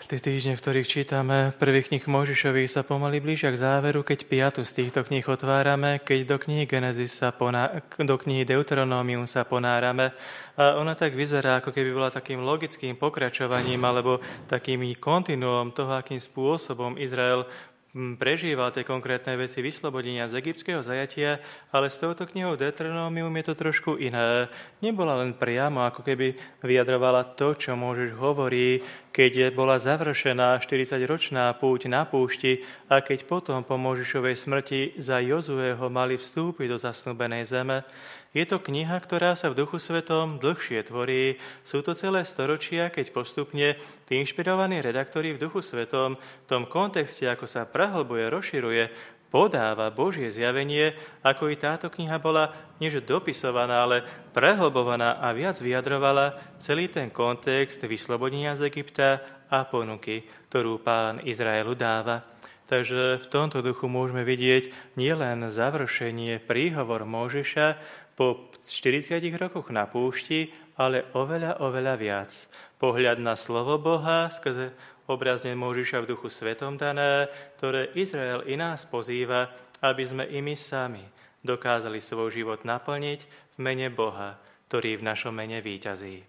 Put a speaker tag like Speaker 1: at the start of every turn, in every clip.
Speaker 1: Tie týždne, v ktorých čítame prvých kníh Mojžišových, sa pomaly blížia k záveru, keď 5. z týchto kníh otvárame, keď do knihy Genesis do knihy Deuteronomium sa ponárame. A ona tak vyzerá, ako keby bola takým logickým pokračovaním alebo takým kontinuom toho, akým spôsobom Izrael prežíval tie konkrétne veci vyslobodenia z egyptského zajatia, ale s touto knihou Deuteronomium je to trošku iné. Nebola len priamo, ako keby vyjadrovala to, čo Mojžiš hovorí, keď bola završená 40-ročná púť na púšti a keď potom po Mojžišovej smrti za Jozueho mali vstúpiť do zasnúbenej zeme. Je to kniha, ktorá sa v Duchu Svetom dlhšie tvorí. Sú to celé storočia, keď postupne tí inšpirovaní redaktori v Duchu Svetom v tom kontexte, ako sa prehlbuje, rozširuje, podáva Božie zjavenie, ako i táto kniha bola nieže dopisovaná, ale prehlbovaná a viac vyjadrovala celý ten kontext vyslobodenia z Egypta a ponuky, ktorú Pán Izraelu dáva. Takže v tomto duchu môžeme vidieť nielen završenie príhovor Mojžiša po 40 rokoch na púšti, ale oveľa viac. Pohľad na slovo Boha skrze obrazne Mojžiša v Duchu Svetom dané, ktoré Izrael i nás pozýva, aby sme i my sami dokázali svoj život naplniť v mene Boha, ktorý v našom mene víťazí.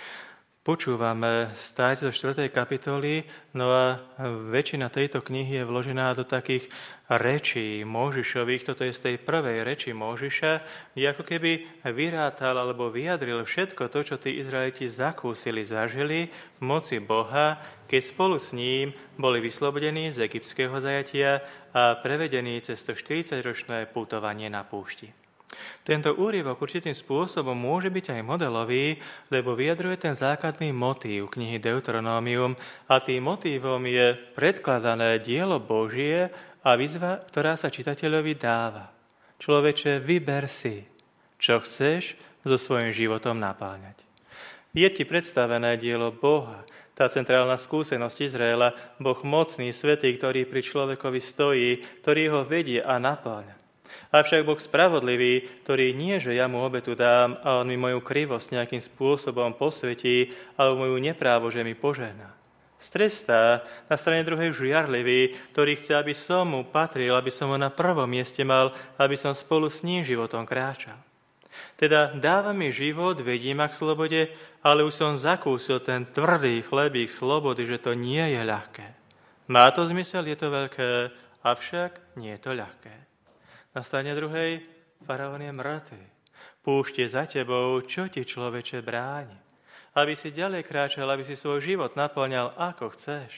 Speaker 1: Počúvame stáť zo 4. kapitoly, no a väčšina tejto knihy je vložená do takých rečí Mojžišových. Toto je z tej prvej reči Mojžiša, kde ako keby vyrátal alebo vyjadril všetko to, čo tí Izraeliti zakúsili, zažili v moci Boha, keď spolu s ním boli vyslobodení z egyptského zajatia a prevedení cez to 40-ročné putovanie na púšti. Tento úryvok určitým spôsobom môže byť aj modelový, lebo vyjadruje ten základný motív knihy Deuteronomium a tým motívom je predkladané dielo Božie a výzva, ktorá sa čitateľovi dáva. Človeče, vyber si, čo chceš so svojím životom napáľať. Je ti predstavené dielo Boha, tá centrálna skúsenosť Izraela, Boh mocný, svätý, ktorý pri človekovi stojí, ktorý ho vedie a napáľa. Avšak Boh spravodlivý, ktorý nie, že ja mu obetu dám a on mi moju krivosť nejakým spôsobom posvetí, alebo moju neprávo, že mi požehná. Strestá na strane druhej žiarlivý, ktorý chce, aby som mu patril, aby som ho na prvom mieste mal, aby som spolu s ním životom kráčal. Teda dáva mi život, vedí ma k slobode, ale už som zakúsil ten tvrdý chlebík slobody, že to nie je ľahké. Má to zmysel, je to veľké, avšak nie je to ľahké. Na strane druhej, faraón je mŕtvy. Púšť je za tebou, čo ti človeče bráni. Aby si ďalej kráčal, aby si svoj život naplňal ako chceš.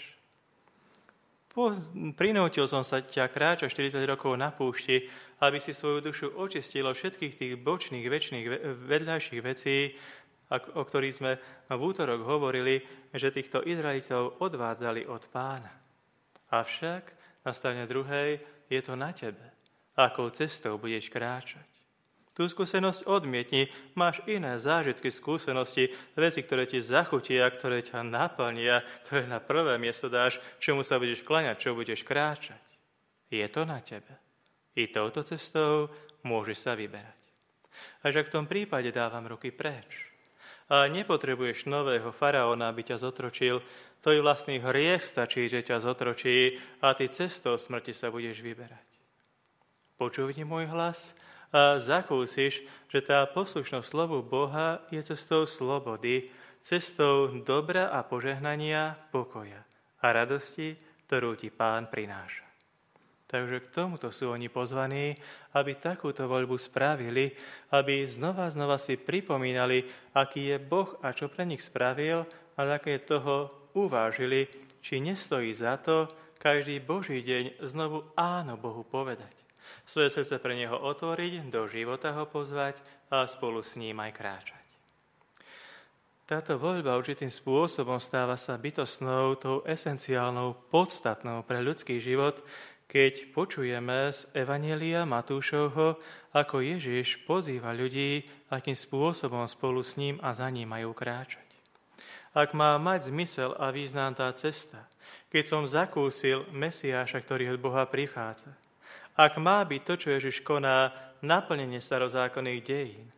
Speaker 1: Prinútil som sa ťa kráčať 40 rokov na púšti, aby si svoju dušu očistil od všetkých tých bočných, väčšných, vedľajších vecí, o ktorých sme v útorok hovorili, že týchto Izraelitov odvádzali od Pána. Avšak na strane druhej je to na tebe. Akou cestou budeš kráčať. Tú skúsenosť odmietni, máš iné zážitky, skúsenosti, veci, ktoré ti zachutia, ktoré ťa naplnia, ktoré na prvé miesto dáš, čomu sa budeš kláňať, čo budeš kráčať. Je to na tebe. I touto cestou môžeš sa vyberať. Až ak v tom prípade dávam ruky preč. A nepotrebuješ nového faraóna, aby ťa zotročil, tvoj vlastný hriech stačí, že ťa zotročí a ty cestou smrti sa budeš vyberať. Počúvni môj hlas a zakúsiš, že tá poslušnosť slovu Boha je cestou slobody, cestou dobra a požehnania, pokoja a radosti, ktorú ti Pán prináša. Takže k tomuto sú oni pozvaní, aby takúto voľbu spravili, aby znova si pripomínali, aký je Boh a čo pre nich spravil a také toho uvážili, či nestojí za to každý Boží deň znovu áno Bohu povedať. Svoje srdce pre neho otvoriť, do života ho pozvať a spolu s ním aj kráčať. Táto voľba určitým spôsobom stáva sa bytostnou, tou esenciálnou, podstatnou pre ľudský život, keď počujeme z Evanjelia Matúšovho, ako Ježiš pozýva ľudí, akým spôsobom spolu s ním a za ním majú kráčať. Ak má mať zmysel a význam tá cesta, keď som zakúsil Mesiáša, ktorý od Boha prichádza, ak má byť to, čo Ježiš koná, naplnenie starozákonných dejín,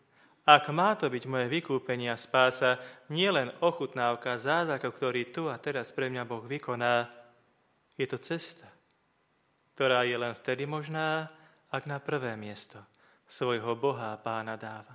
Speaker 1: Ak má to byť moje vykúpenie a spása, nie len ochutnávka zázrakov, ktorý tu a teraz pre mňa Boh vykoná, je to cesta, ktorá je len vtedy možná, ak na prvé miesto svojho Boha a Pána dáva.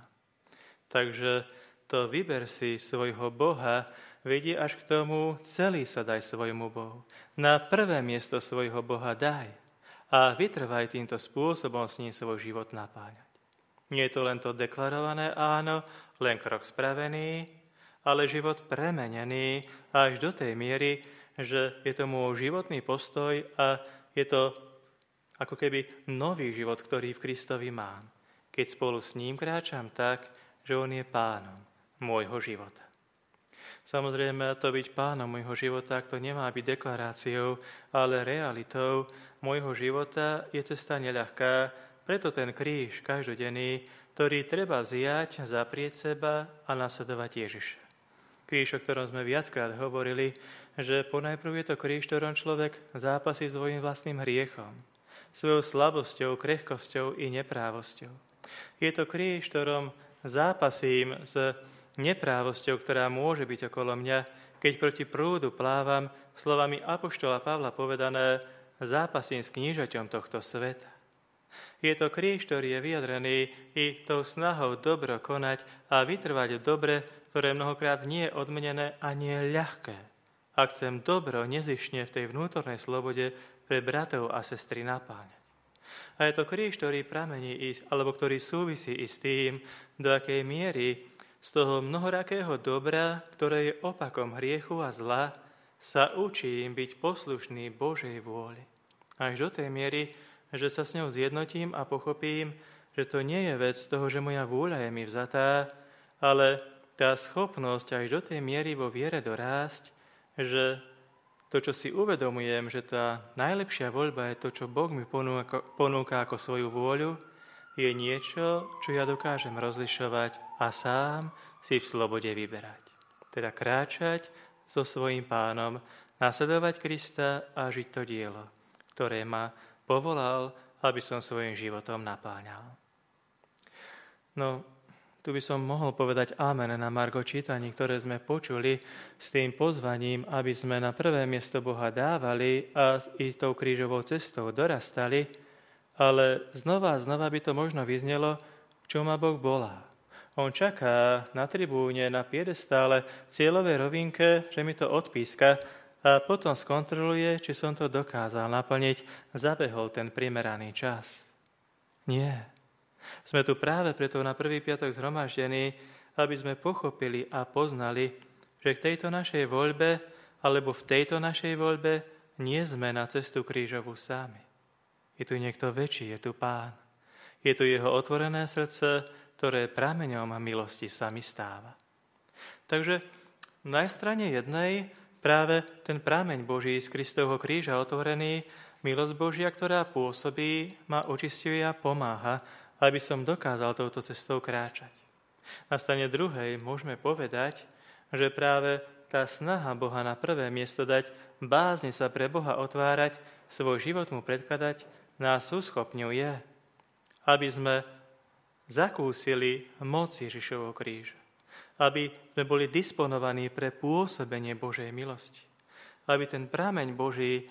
Speaker 1: Takže to vyber si svojho Boha, vedie až k tomu, celý sa daj svojmu Bohu. Na prvé miesto svojho Boha daj a vytrvaj týmto spôsobom s ním svoj život napáňať. Nie je to len to deklarované áno, len krok spravený, ale život premenený až do tej miery, že je to môj životný postoj a je to ako keby nový život, ktorý v Kristovi mám. Keď spolu s ním kráčam tak, že on je pánom môjho života. Samozrejme, to byť pánom môjho života, to nemá byť deklaráciou, ale realitou môjho života je cesta neľahká, preto ten kríž každodenný, ktorý treba vziať, zaprieť seba a nasledovať Ježiša. Kríž, o ktorom sme viackrát hovorili, že ponajprv je to kríž, ktorom človek zápasí s svojím vlastným hriechom, svojou slabosťou, krehkosťou i neprávosťou. Je to kríž, ktorom zápasím s neprávosťou, ktorá môže byť okolo mňa, keď proti prúdu plávam, slovami apoštola Pavla povedané, zápasím s knížaťom tohto sveta. Je to kríž, ktorý je vyjadrený i tou snahou dobro konať a vytrvať dobre, ktoré mnohokrát nie je odmenené a nie je ľahké. Ak chcem dobro nezišne v tej vnútornej slobode pre bratov a sestry napáňať. A je to kríž, ktorý pramení, alebo ktorý súvisí i s tým, do akej miery z toho mnohorakého dobra, ktoré je opakom hriechu a zla, sa učím byť poslušný Božej vôli. Až do tej miery, že sa s ňou zjednotím a pochopím, že to nie je vec toho, že moja vôľa je mi vzatá, ale tá schopnosť až do tej miery vo viere dorásť, že to, čo si uvedomujem, že tá najlepšia voľba je to, čo Boh mi ponúka ako svoju vôľu, je niečo, čo ja dokážem rozlišovať a sám si v slobode vyberať. Teda kráčať so svojím pánom, nasledovať Krista a žiť to dielo, ktoré ma povolal, aby som svojím životom napáňal. No, tu by som mohol povedať amen na margo čítaní, ktoré sme počuli s tým pozvaním, aby sme na prvé miesto Boha dávali a i tou krížovou cestou dorastali, ale znova a znova by to možno vyznelo, čo ma Boh volá. On čaká na tribúne, na piedestále, v cieľovej rovinke, že mi to odpíska a potom skontroluje, či som to dokázal naplniť, zabehol ten primeraný čas. Nie. Sme tu práve preto na prvý piatok zhromaždení, aby sme pochopili a poznali, že k tejto našej voľbe, alebo v tejto našej voľbe nie sme na cestu krížovú sami. Je tu niekto väčší, je tu Pán. Je tu jeho otvorené srdce, ktoré prameňom milosti sa mi stáva. Takže na strane jednej práve ten prameň Boží z Kristovho kríža otvorený, milosť Božia, ktorá pôsobí, ma očisťuje a pomáha, aby som dokázal touto cestou kráčať. Na strane druhej môžeme povedať, že práve tá snaha Boha na prvé miesto dať, bázne sa pre Boha otvárať, svoj život mu predkladať, nás uschopňuje, aby sme zakúsili moc Ježišovho kríža. Aby sme boli disponovaní pre pôsobenie Božej milosti. Aby ten prameň Boží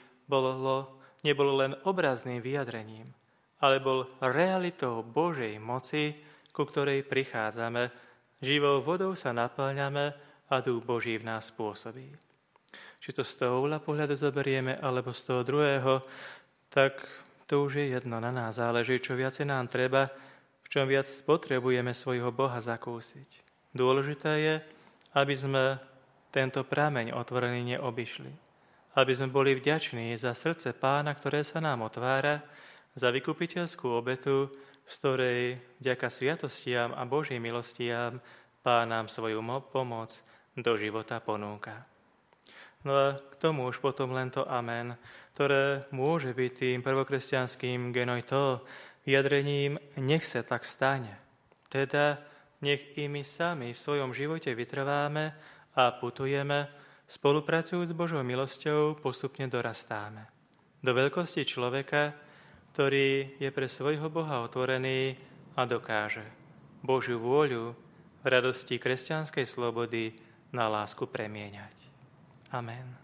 Speaker 1: nebol len obrazným vyjadrením, ale bol realitou Božej moci, ku ktorej prichádzame, živou vodou sa naplňame a Duch Boží v nás pôsobí. Či to z toho uhla pohľadu zoberieme, alebo z toho druhého, tak to už je jedno, na nás záleží, čo viacej nám treba, v čom viac potrebujeme svojho Boha zakúsiť. Dôležité je, aby sme tento prameň otvorený neobyšli. Aby sme boli vďační za srdce Pána, ktoré sa nám otvára, za vykupiteľskú obetu, z ktorej vďaka sviatostiam a Božím milostiam Pán nám svoju pomoc do života ponúka. No a k tomu už potom len to amen, ktoré môže byť tým prvokresťanským genoj vyjadrením nech sa tak stane. Teda nech i my sami v svojom živote vytrváme a putujeme, spolupracujúc s Božou milosťou postupne dorastáme. Do veľkosti človeka, ktorý je pre svojho Boha otvorený a dokáže Božiu vôľu v radosti kresťanskej slobody na lásku premieňať. Amen.